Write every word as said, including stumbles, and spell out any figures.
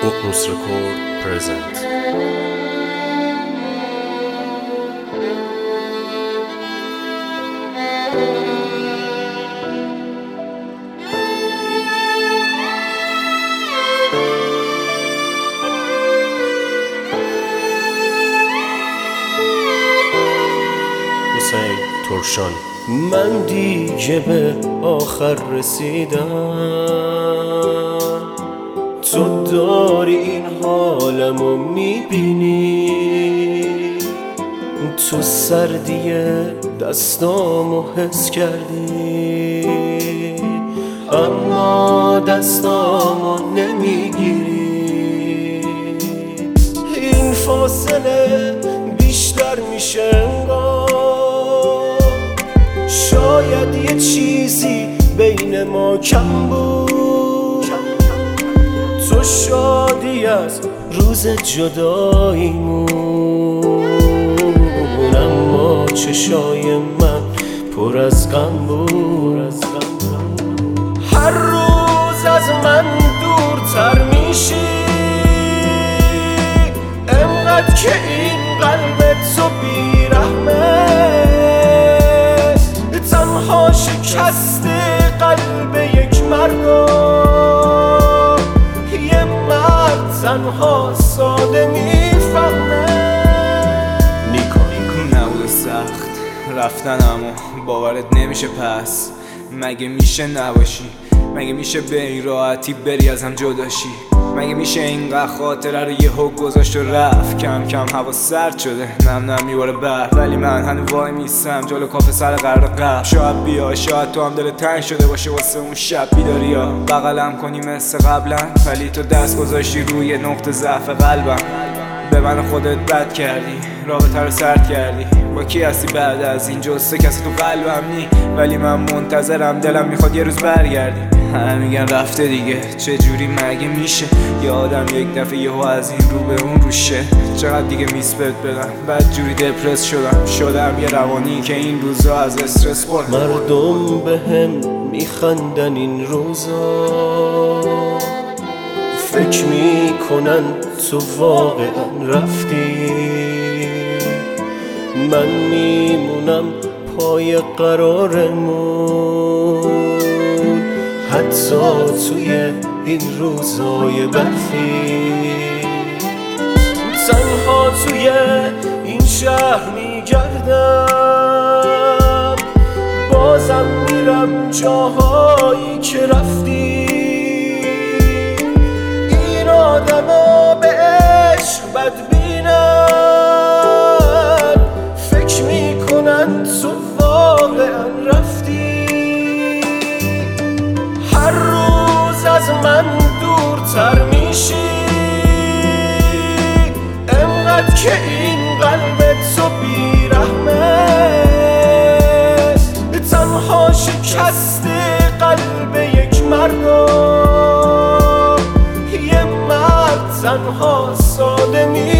Booknotes Record present. حسین ترشان. من دیگه به آخر رسیدم، تو داری این حالمو میبینی، تو سردی دستامو حس کردی اما دستامو نمیگیری. این فاصله بیشتر میشه انگار، شاید یه چیزی بین ما کم بود. تو شادی از روز جداییمون، اما چشای من پر از غم بود. هر روز از من دورتر میشی، انقدر که این قلب تو بیرحمه، تنها شکست قلب یک مرد، یه مرد تنها ساده میفهمه. نیکو نبود سخت رفتن، اما باورت نمیشه. پس مگه میشه نباشی؟ مگه میشه به این راحتی بری ازم جداشی؟ مگه میشه اینقدر خاطره رو یه حک گذاشت و رفت؟ کم کم هوا سرد شده، نم نم میباره برف، ولی من هنو وای میستم جلو کافه سر قرار قبل. شاید بیا، شاید تو هم دل تنگ شده باشه واسه اون شب بیداری ها، بغلم کنی مثل قبلا، ولی تو دست گذاشتی روی نقطه ضعف قلبم. به من خودت بد کردی، رابطه رو سرد کردی. با کی هستی بعد از این جسته؟ کسی تو قلبم نی، ولی من منتظرم، دلم میخواد یه روز برگردی. همه میگن رفته دیگه، چه جوری مگه میشه یه آدم یک دفعه یهو از این رو به اون روشه؟ چقدر دیگه میسپت بدم، بعد جوری دپرس شدم شدم یه روانی که این روزا از استرس برد. مردم به هم میخندن این روزا، فکر میکنن تو واقعا رفتی، من میمونم پای قرارمون، حتی توی این روزای برفی. تنها توی این شهر میگردم، بازم میرم جاهایی که رفتی. این آدما به عشق بدبینن، فکر میکنن تو واقعا رفتی. هر روز از من دورتر میشی، انقدر که این قلب تو بیرحمه، تنها شکست قلب یک مرد، یه مرد تنها ساده می